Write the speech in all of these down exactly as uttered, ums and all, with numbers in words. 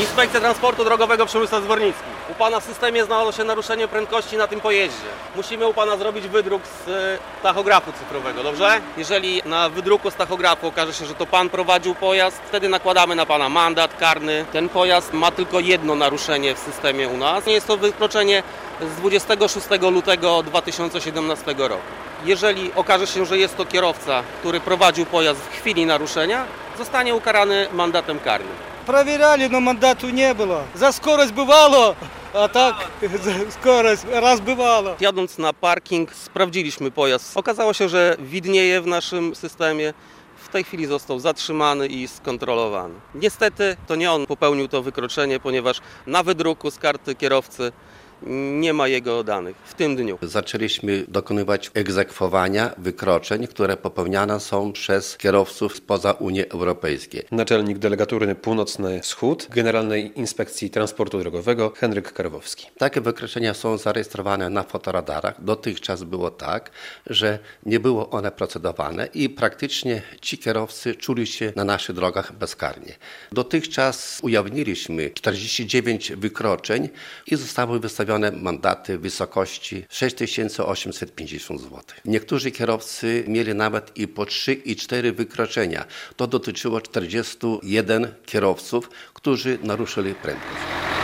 Inspekcja Transportu Drogowego Przemysław Zwornicki. U Pana w systemie znalazło się naruszenie prędkości na tym pojeździe. Musimy u Pana zrobić wydruk z tachografu cyfrowego, dobrze? Jeżeli na wydruku z tachografu okaże się, że to Pan prowadził pojazd, wtedy nakładamy na Pana mandat karny. Ten pojazd ma tylko jedno naruszenie w systemie u nas. Jest to wykroczenie z dwudziestego szóstego lutego dwa tysiące siedemnastego roku. Jeżeli okaże się, że jest to kierowca, który prowadził pojazd w chwili naruszenia, zostanie ukarany mandatem karnym. Проверяли, но мандату не было. За скорость бывало, а так за скорость раз бывало. Jadąc na parking sprawdziliśmy pojazd. Okazało się, że widnieje w naszym systemie. W tej chwili został zatrzymany i skontrolowany. Niestety to nie on popełnił to wykroczenie, ponieważ na wydruku z karty kierowcy nie ma jego danych w tym dniu. Zaczęliśmy dokonywać egzekwowania wykroczeń, które popełniane są przez kierowców spoza Unii Europejskiej. Naczelnik Delegatury Północny Wschód Generalnej Inspekcji Transportu Drogowego Henryk Karwowski. Takie wykroczenia są zarejestrowane na fotoradarach. Dotychczas było tak, że nie było one procedowane i praktycznie ci kierowcy czuli się na naszych drogach bezkarnie. Dotychczas ujawniliśmy czterdzieści dziewięć wykroczeń i zostały wystawione mandaty w wysokości sześć tysięcy osiemset pięćdziesiąt złotych. Niektórzy kierowcy mieli nawet i po trzy i cztery wykroczenia. To dotyczyło czterdziestu jeden kierowców, którzy naruszyli prędkość.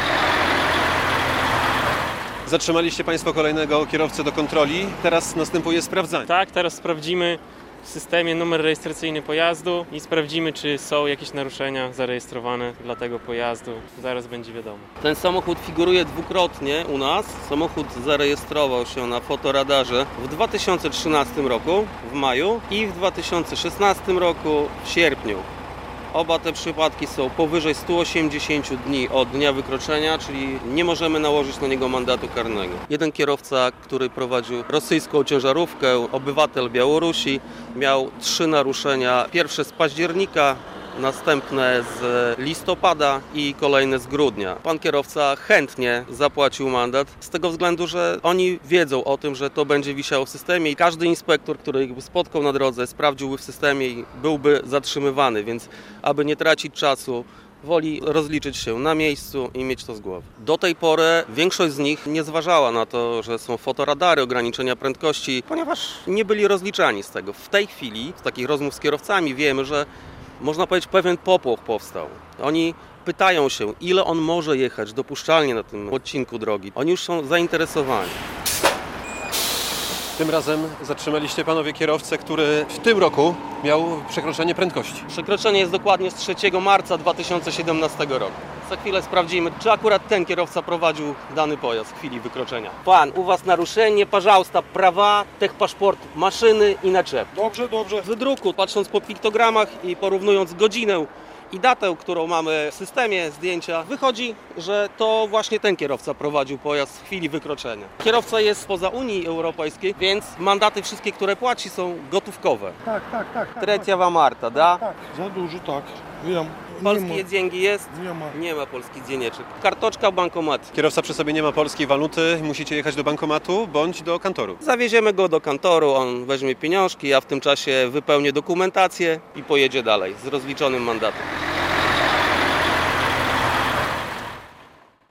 Zatrzymaliście Państwo kolejnego kierowcę do kontroli. Teraz następuje sprawdzanie. Tak, teraz sprawdzimy w systemie numer rejestracyjny pojazdu i sprawdzimy, czy są jakieś naruszenia zarejestrowane dla tego pojazdu. Zaraz będzie wiadomo. Ten samochód figuruje dwukrotnie u nas. Samochód zarejestrował się na fotoradarze w dwa tysiące trzynastym roku w maju i w dwa tysiące szesnastym roku w sierpniu. Oba te przypadki są powyżej stu osiemdziesięciu dni od dnia wykroczenia, czyli nie możemy nałożyć na niego mandatu karnego. Jeden kierowca, który prowadził rosyjską ciężarówkę, obywatel Białorusi, miał trzy naruszenia. Pierwsze z października, następne z listopada i kolejne z grudnia. Pan kierowca chętnie zapłacił mandat z tego względu, że oni wiedzą o tym, że to będzie wisiało w systemie i każdy inspektor, który ich spotkał na drodze, sprawdziłby w systemie i byłby zatrzymywany, więc aby nie tracić czasu, woli rozliczyć się na miejscu i mieć to z głowy. Do tej pory większość z nich nie zważała na to, że są fotoradary, ograniczenia prędkości, ponieważ nie byli rozliczani z tego. W tej chwili, z takich rozmów z kierowcami, wiemy, że można powiedzieć, pewien popłoch powstał. Oni pytają się, ile on może jechać dopuszczalnie na tym odcinku drogi. Oni już są zainteresowani. Tym razem zatrzymaliście panowie kierowcę, który w tym roku miał przekroczenie prędkości. Przekroczenie jest dokładnie z trzeciego marca dwa tysiące siedemnastego roku. Za chwilę sprawdzimy, czy akurat ten kierowca prowadził dany pojazd w chwili wykroczenia. Pan, u was naruszenie, пожалуйста, prawa, techpaszport maszyny i naczep. Dobrze, dobrze. W wydruku, patrząc po piktogramach i porównując godzinę i datę, którą mamy w systemie zdjęcia, wychodzi, że to właśnie ten kierowca prowadził pojazd w chwili wykroczenia. Kierowca jest spoza Unii Europejskiej, więc mandaty wszystkie, które płaci, są gotówkowe. Tak, tak, tak. tak Третьего marta, da? Tak, za dużo, tak. Wiem. Polskie dzięki jest? Nie ma. Nie ma polskich dzienieczek. Kartoczka, bankomat. Kierowca przy sobie nie ma polskiej waluty, musicie jechać do bankomatu bądź do kantoru. Zawieziemy go do kantoru, on weźmie pieniążki, ja w tym czasie wypełnię dokumentację i pojedzie dalej z rozliczonym mandatem.